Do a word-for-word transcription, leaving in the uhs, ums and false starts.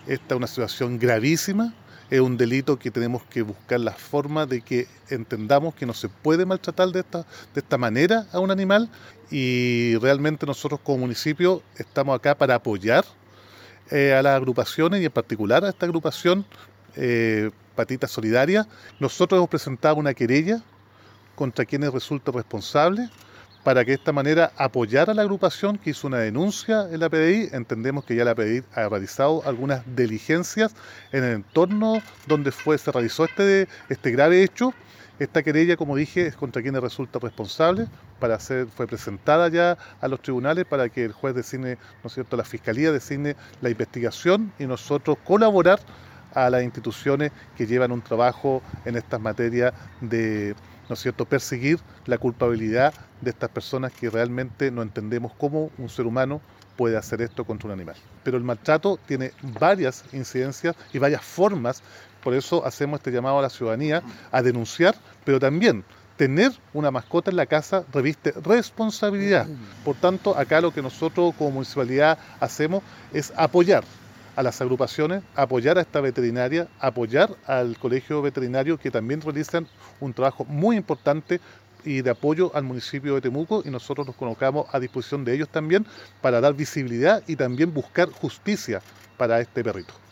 Esta es una situación gravísima, es un delito que tenemos que buscar la forma de que entendamos que no se puede maltratar de esta, de esta manera a un animal, y realmente nosotros como municipio estamos acá para apoyar eh, a las agrupaciones y en particular a esta agrupación eh, Patitas Solidarias. Nosotros hemos presentado una querella contra quienes resulten responsables, para que de esta manera apoyar a la agrupación que hizo una denuncia en la P D I. Entendemos que ya la P D I ha realizado algunas diligencias en el entorno donde fue, se realizó este, este grave hecho. Esta querella, como dije, es contra quienes resultan responsables, para ser, fue presentada ya a los tribunales para que el juez designe, ¿no es cierto?, la Fiscalía designe la investigación y nosotros colaborar a las instituciones que llevan un trabajo en estas materias de, ¿no es cierto?, perseguir la culpabilidad de estas personas que realmente no entendemos cómo un ser humano puede hacer esto contra un animal. Pero el maltrato tiene varias incidencias y varias formas, por eso hacemos este llamado a la ciudadanía a denunciar, pero también tener una mascota en la casa reviste responsabilidad. Por tanto, acá lo que nosotros como municipalidad hacemos es apoyar a las agrupaciones, apoyar a esta veterinaria, apoyar al colegio veterinario, que también realizan un trabajo muy importante y de apoyo al municipio de Temuco, y nosotros nos colocamos a disposición de ellos también para dar visibilidad y también buscar justicia para este perrito.